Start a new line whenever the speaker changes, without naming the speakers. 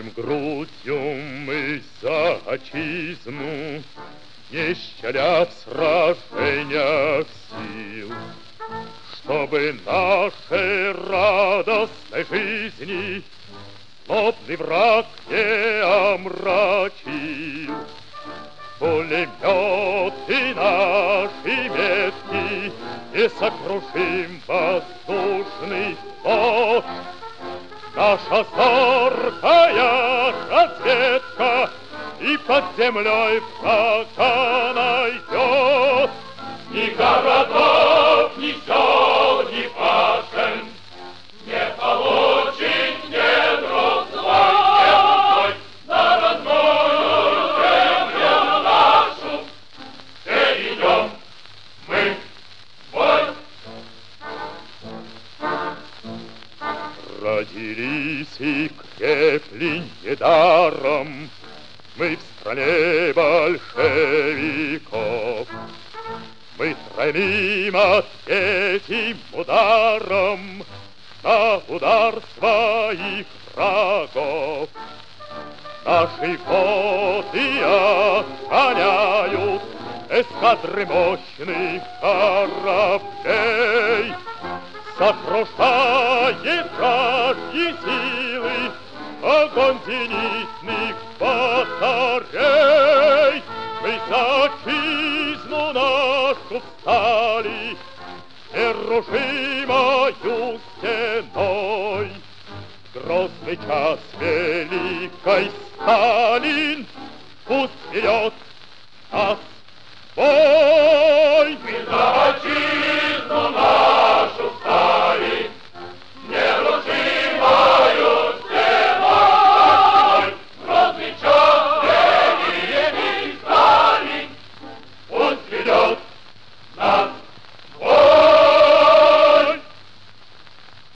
Горим грудью мы за отчизну, не щадя в сражениях сил, чтобы нашей радостной жизни злобный враг не омрачил. Пулеметы наши метки несокрушим воздушный флот. Наша зоркая разведка и под землей врага найдет. Ни городов, ни сел, ни башен не получит недров свой, на родную землю нашу, где идем мы в бой. Родились и крепли недаром мы в стране большевиков. Мы тройным ответим ударом на удар своих врагов. Наши воды охраняют эскадры мощных кораблей. Сокрушает вражьи силы огонь зенитных батарей. Мы за отчизну нашу встали нерушимою стеной. Грозный час великой Сталин пусть ведет нас бой. Мы за отчизну